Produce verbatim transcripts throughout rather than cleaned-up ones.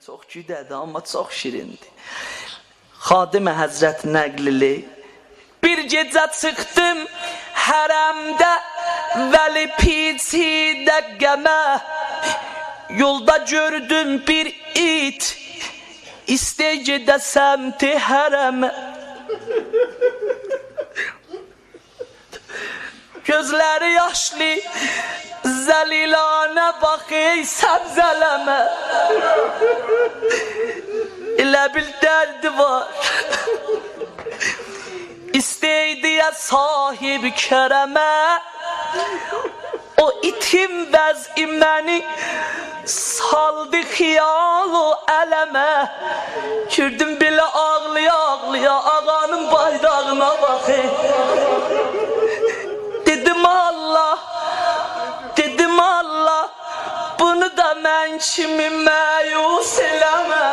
Çox güdədir, amma çox şirindir. Xadimə Həzrət Nəqlili. Bir gecə çıxdım hərəmdə, vəli piçidə qəmə. Yolda gördüm bir it, istəy gedə səmti hərəmə. Gözləri yaşlı, zəlilanə bax ey səbzələmə. Elə bil dərdi var, istəydiyə sahib kərəmə. O itim vəzi məni saldı xiyal o ələmə. Kürdüm belə ağlıya ağlıya ağanın bayrağına baxı. Dedim Allah, dedim Allah, bunu da mən kimi məyus eləmə.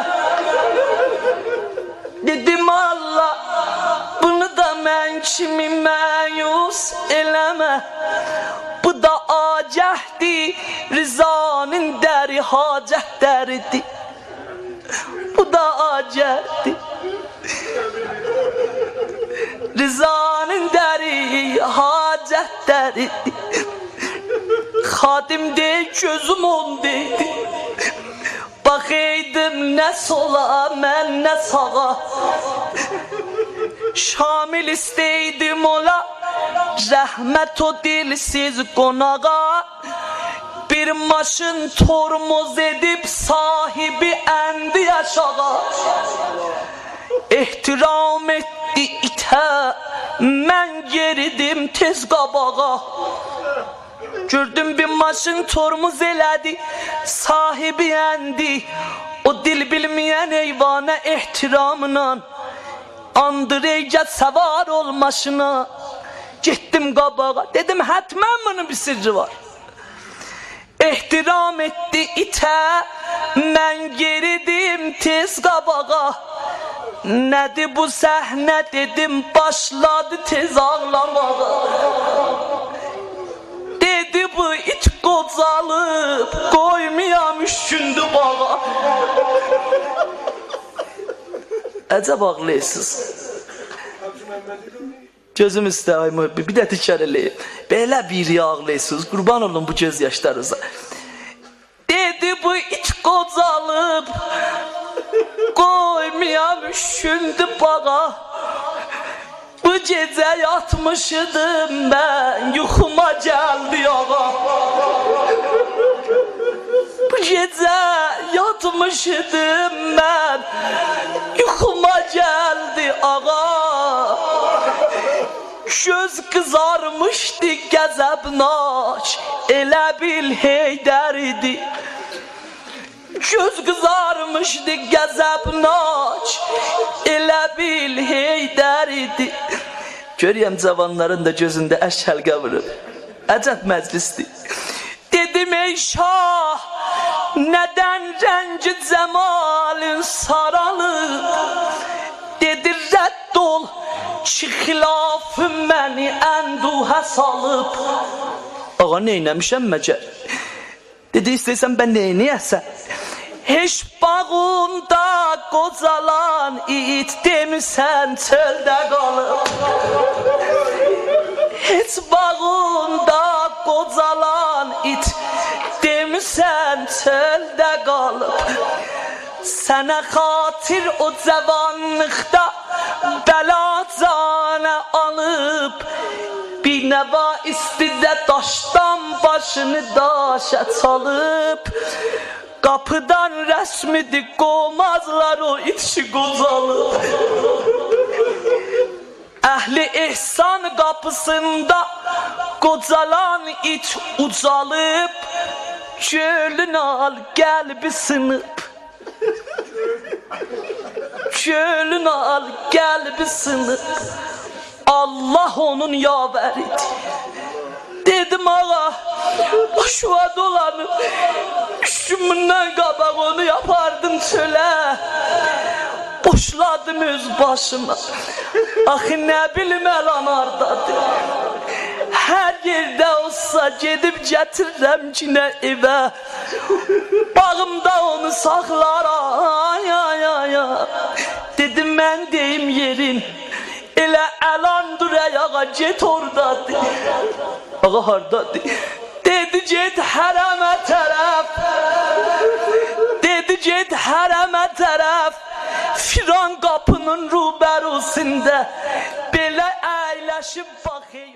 Dedim Allah, bunu da mən kimi məyus eləmə. Bu da acəhdi, Rizanın dəri hacət dəridir. Bu da acəhdi, Rizanın dəri hacət dəridir. Xadim deyil gözüm on deydi. Baxaydım nə sola, mən nə sağa. Şamil istəydim ola, rəhmət o dilsiz qonağa. Bir maşın tormoz edib sahibi əndi aşağı. Ehtiram etdi itə, mən geridim tez qabağa. Gördüm bir maşın tormuz elədi, sahibi əndi. O dil bilməyən eyvana ehtiramla andır eycət səvar ol maşına. Getdim qabağa, dedim hətmən bunun bir sirri var. Ehtiram etdi itə, mən geridim tez qabağa. Nədir bu səhnə dedim, başladı tez ağlamağa. Dedi bu it qocalıb, qoymayam üçündü bağa. Əcəb ağlaysız. Gözüm üstə ay mühibbi, bir də təkər eləyim. Belə bir ağlaysız, qurban olun bu göz yaşlarınıza. Dedi bu it qocalıb, qoymayam üçündü bağa. Bu gecə yatmışdım mən, yuxuma gəldi ağa. Bu gecə yatmışdım mən, yuxuma gəldi ağa. Göz qızarmışdı qəzəbnaç, elə bil Heydər idi. Göz qızarmışdı qəzəbnaç, elə bil Heydər idi. Görəyəm cavanların da gözündə əş həlqə vurub. Əcəb məclisdir. Dedim ey şah, nədən rəngi cəmalın saralıb? Dedi rədd ol, ki xilafı məni ənduhə salıb. Ağa neynəmişəm məcər? Dedi istəysən bən neynəyəsən? Heç bağında qocalan it demisən çöldə qalıb. Heç bağında qocalan it demisən çöldə qalıb. Sənə xatir o cavanlıqda bəla canə alıb. Bir nəva istidə daşdan başını daşa çalıb. Qapıdan rəsmidir qomazlar o içi qocalıb. Əhli ehsan qapısında qocalan it ucalıb. Gölün al qəlbi sınıb. Gölün al qəlbi sınıb. Allah onun yavəridir. Dedim ağa, başıma dolanıb, üçümündən qabaq onu yapardım çölə. Boşladım öz başıma, axı nə bilim əlan hardadır. Hər yerdə olsa gedib gətirirəm ki nə evə. Bağımda onu saxlaram. mən deyim yerin elə əlandır ayağa get oradadır. Ağa hardadır? Dedi get hərəmə tərəf. Dedi get hərəmə tərəf. Firan qapının rubərusində belə əyləşib bax.